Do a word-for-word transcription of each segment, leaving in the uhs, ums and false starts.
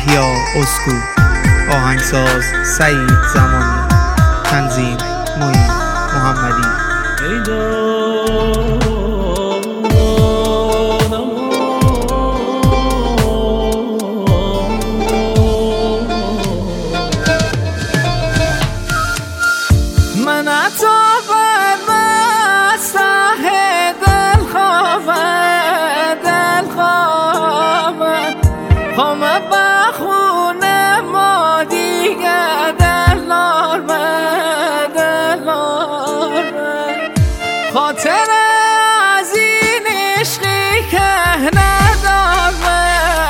یحیی اسکو، آهنگساز سعید زمانی، تنظیم معین محمدی. من عطا بر مسته دل خوابه دل خوابه خامه بخونه ما دیگه دل نارمه دل نارمه خاطر از این عشقی که ندارمه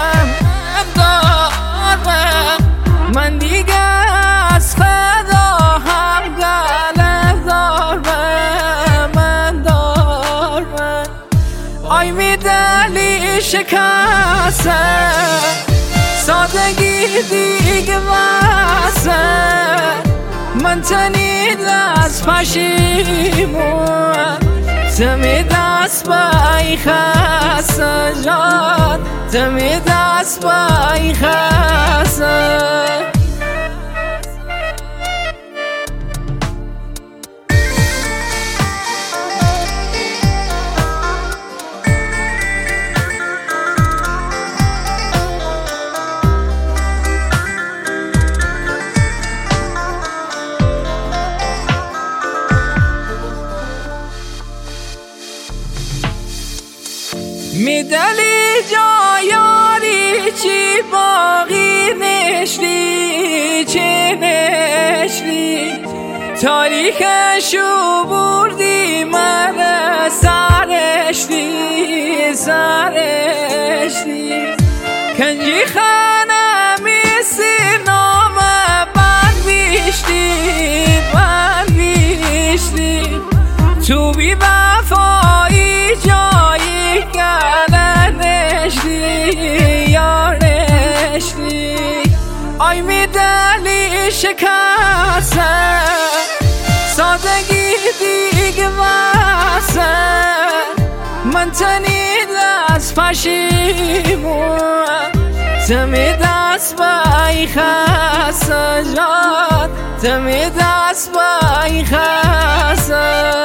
دارمه من دیگه از خدا هم گله دارمه من دارمه آی می دلی شکسته سادگی دیگه واسه من تنید از پشیمون تمی دست بای خسته جان تمی دست بای خسته میدلی جا یاری چی باقی نشتی چی نشتی تاریخشو بردی من سرشتی سرشتی کنجی خانمی سیر نام بند بیشتی بند بیشتی تو بی وفایی جایی گله نشتی یار نشتی آی می دلی شکسته سادگی دیگه واسه من تنید از پشیمون تمی دست بای خسته جان تمی دست بای خسته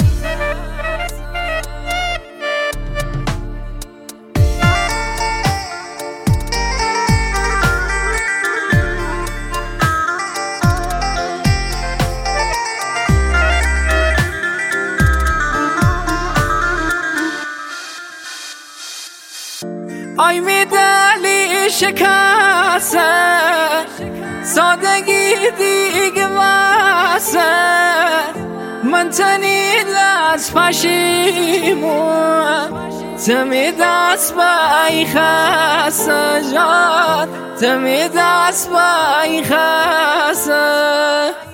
آی می دلی شکسته سادگی دیگه واسه من تنید از پشیمون تمی دست بای خسته جان تمی دست بای خسته